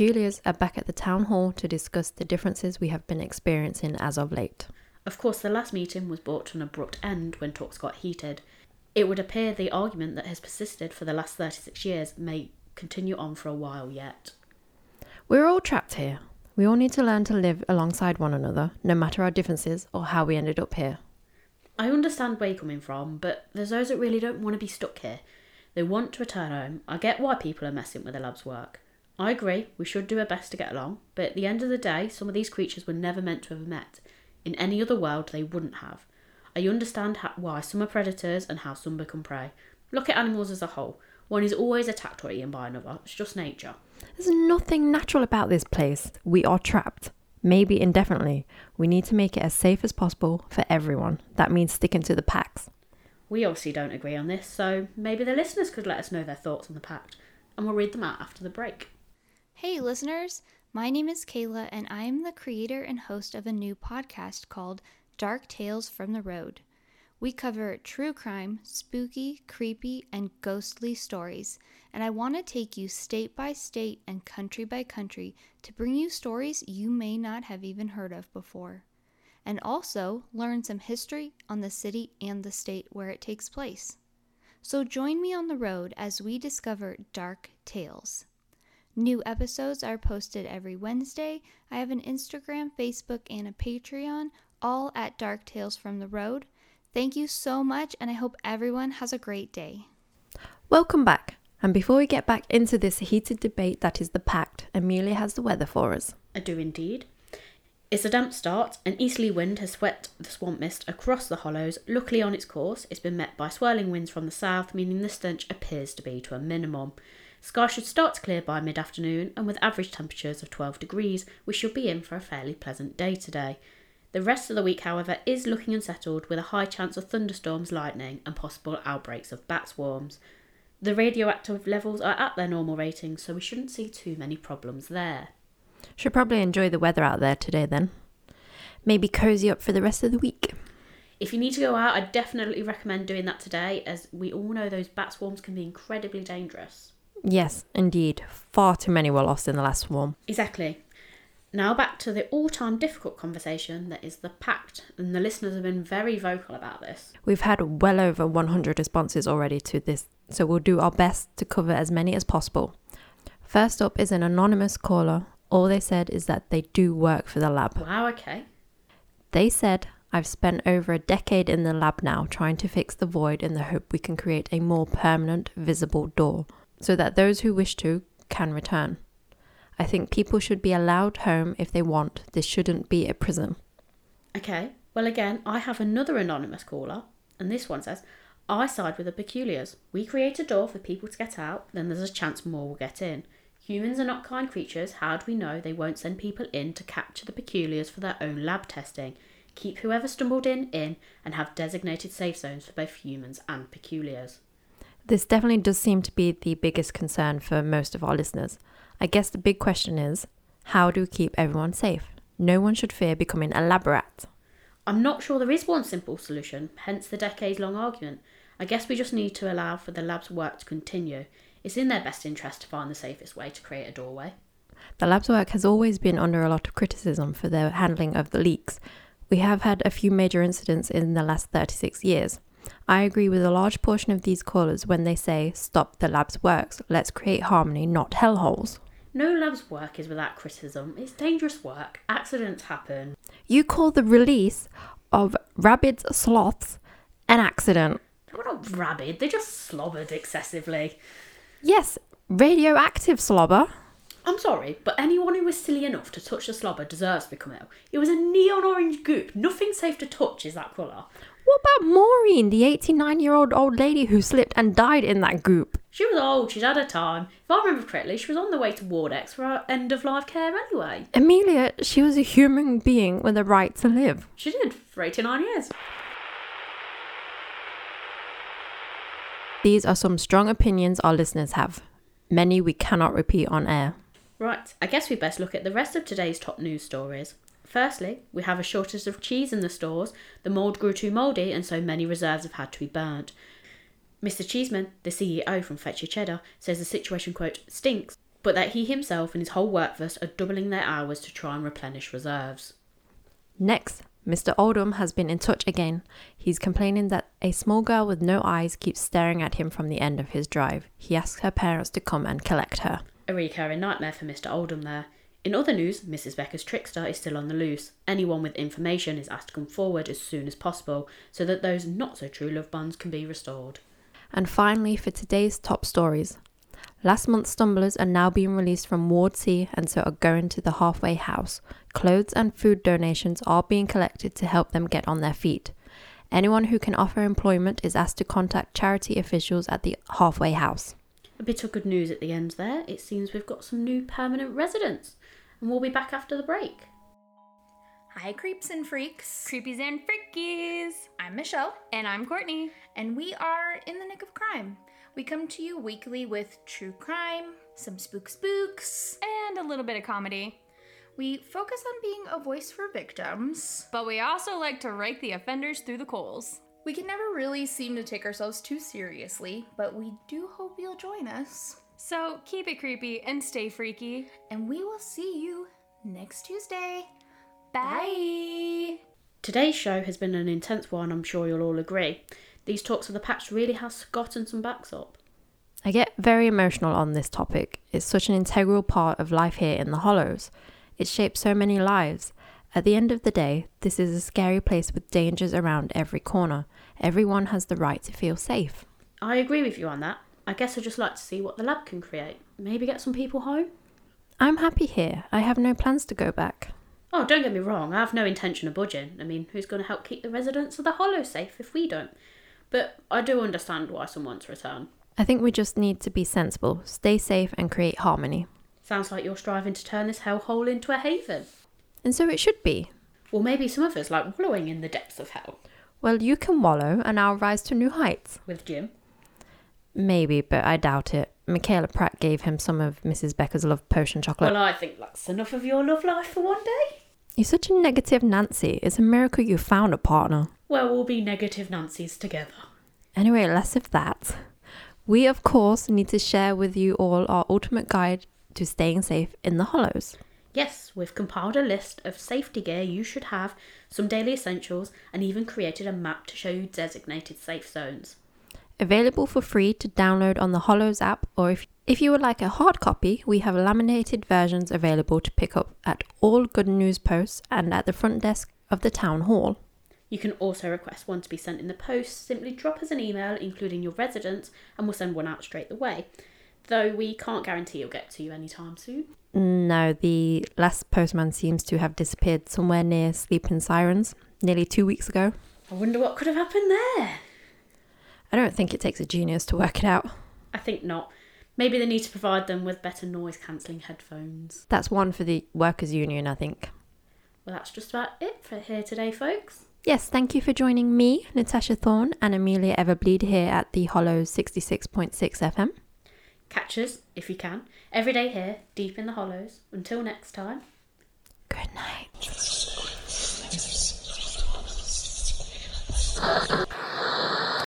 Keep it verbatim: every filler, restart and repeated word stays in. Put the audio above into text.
Peculiars are back at the town hall to discuss the differences we have been experiencing as of late. Of course, the last meeting was brought to an abrupt end when talks got heated. It would appear the argument that has persisted for the last thirty-six years may continue on for a while yet. We're all trapped here. We all need to learn to live alongside one another, no matter our differences or how we ended up here. I understand where you're coming from, but there's those that really don't want to be stuck here. They want to return home. I get why people are messing with the lab's work. I agree, we should do our best to get along, but at the end of the day, some of these creatures were never meant to have met. In any other world, they wouldn't have. I understand how, why some are predators and how some become prey. Look at animals as a whole. One is always attacked or eaten by another. It's just nature. There's nothing natural about this place. We are trapped. Maybe indefinitely. We need to make it as safe as possible for everyone. That means sticking to the pacts. We obviously don't agree on this, so maybe the listeners could let us know their thoughts on the pact, and we'll read them out after the break. Hey listeners, my name is Kayla and I am the creator and host of a new podcast called Dark Tales from the Road. We cover true crime, spooky, creepy, and ghostly stories, and I want to take you state by state and country by country to bring you stories you may not have even heard of before, and also learn some history on the city and the state where it takes place. So join me on the road as we discover dark tales. New episodes are posted every Wednesday. I have an Instagram, Facebook, and a Patreon, all at Dark Tales from the Road. Thank you so much, and I hope everyone has a great day. Welcome back. And before we get back into this heated debate that is the pact, Amelia has the weather for us. I do indeed. It's a damp start. An easterly wind has swept the swamp mist across the hollows. Luckily on its course, it's been met by swirling winds from the south, meaning the stench appears to be to a minimum. Sky should start to clear by mid-afternoon, and with average temperatures of twelve degrees, we should be in for a fairly pleasant day today. The rest of the week, however, is looking unsettled, with a high chance of thunderstorms, lightning, and possible outbreaks of bat swarms. The radioactive levels are at their normal ratings, so we shouldn't see too many problems there. Should probably enjoy the weather out there today then. Maybe cozy up for the rest of the week. If you need to go out, I definitely recommend doing that today, as we all know those bat swarms can be incredibly dangerous. Yes, indeed. Far too many were lost in the last swarm. Exactly. Now back to the all-time difficult conversation that is the pact, and the listeners have been very vocal about this. We've had well over one hundred responses already to this, so we'll do our best to cover as many as possible. First up is an anonymous caller. All they said is that they do work for the lab. Wow, okay. They said, I've spent over a decade in the lab now trying to fix the void in the hope we can create a more permanent, visible door, so that those who wish to can return. I think people should be allowed home if they want. This shouldn't be a prison. Okay, well again, I have another anonymous caller, and this one says, I side with the Peculiars. We create a door for people to get out, then there's a chance more will get in. Humans are not kind creatures. How do we know they won't send people in to capture the Peculiars for their own lab testing? Keep whoever stumbled in, in, and have designated safe zones for both humans and Peculiars. This definitely does seem to be the biggest concern for most of our listeners. I guess the big question is, how do we keep everyone safe? No one should fear becoming a lab rat. I'm not sure there is one simple solution, hence the decades-long argument. I guess we just need to allow for the lab's work to continue. It's in their best interest to find the safest way to create a doorway. The lab's work has always been under a lot of criticism for their handling of the leaks. We have had a few major incidents in the last thirty-six years. I agree with a large portion of these callers when they say, stop the lab's works, let's create harmony, not hellholes. No lab's work is without criticism. It's dangerous work. Accidents happen. You call the release of rabid sloths an accident. They were not rabid, they just slobbered excessively. Yes, radioactive slobber. I'm sorry, but anyone who was silly enough to touch the slobber deserves to become ill. It was a neon orange goop. Nothing safe to touch is that colour. What about Maureen, the eighty-nine-year-old old lady who slipped and died in that goop? She was old, she'd had her time. If I remember correctly, she was on the way to Wardex for her end-of-life care anyway. Amelia, she was a human being with a right to live. She did, for eighty-nine years. These are some strong opinions our listeners have. Many we cannot repeat on air. Right, I guess we best look at the rest of today's top news stories. Firstly, we have a shortage of cheese in the stores. The mould grew too mouldy and so many reserves have had to be burnt. Mister Cheeseman, the C E O from Fetch Your Cheddar, says the situation, quote, stinks, but that he himself and his whole workforce are doubling their hours to try and replenish reserves. Next, Mister Oldham has been in touch again. He's complaining that a small girl with no eyes keeps staring at him from the end of his drive. He asks her parents to come and collect her. A recurring nightmare for Mister Oldham there. In other news, Missus Becker's trickster is still on the loose. Anyone with information is asked to come forward as soon as possible so that those not-so-true love bonds can be restored. And finally, for today's top stories. Last month's stumblers are now being released from Ward C and so are going to the halfway house. Clothes and food donations are being collected to help them get on their feet. Anyone who can offer employment is asked to contact charity officials at the halfway house. A bit of good news at the end there. It seems we've got some new permanent residents. And we'll be back after the break. Hi, creeps and freaks. Creepies and freakies. I'm Michelle. And I'm Courtney. And we are In the Nick of Crime. We come to you weekly with true crime, some spook spooks, and a little bit of comedy. We focus on being a voice for victims, but we also like to rake the offenders through the coals. We can never really seem to take ourselves too seriously, but we do hope you'll join us. So keep it creepy and stay freaky. And we will see you next Tuesday. Bye! Today's show has been an intense one, I'm sure you'll all agree. These talks of the past really has gotten some backs up. I get very emotional on this topic. It's such an integral part of life here in the Hollows. It shapes so many lives. At the end of the day, this is a scary place with dangers around every corner. Everyone has the right to feel safe. I agree with you on that. I guess I'd just like to see what the lab can create. Maybe get some people home? I'm happy here. I have no plans to go back. Oh, don't get me wrong. I have no intention of budging. I mean, who's going to help keep the residents of the Hollow safe if we don't? But I do understand why some want to return. I think we just need to be sensible, stay safe and create harmony. Sounds like you're striving to turn this hellhole into a haven. And so it should be. Well, maybe some of us like wallowing in the depths of hell. Well, you can wallow and I'll rise to new heights. With Jim? Maybe, but I doubt it. Michaela Pratt gave him some of Missus Becker's love potion chocolate. Well, I think that's enough of your love life for one day. You're such a negative Nancy. It's a miracle you found a partner. Well, we'll be negative Nancys together. Anyway, less of that. We, of course, need to share with you all our ultimate guide to staying safe in the Hollows. Yes, we've compiled a list of safety gear you should have, some daily essentials, and even created a map to show you designated safe zones. Available for free to download on the Hollows app, or if, if you would like a hard copy, we have laminated versions available to pick up at all Good News posts and at the front desk of the town hall. You can also request one to be sent in the post. Simply drop us an email including your residence and we'll send one out straight away. Though we can't guarantee it'll get to you anytime soon. No, the last postman seems to have disappeared somewhere near Sleeping Sirens nearly two weeks ago. I wonder what could have happened there. I don't think it takes a genius to work it out. I think not. Maybe they need to provide them with better noise cancelling headphones. That's one for the workers' union, I think. Well, that's just about it for here today, folks. Yes, thank you for joining me, Natasha Thorne, and Amelia Everbleed here at the Hollows sixty-six point six F M. Catch us, if you can, every day here, deep in the Hollows. Until next time. Good night.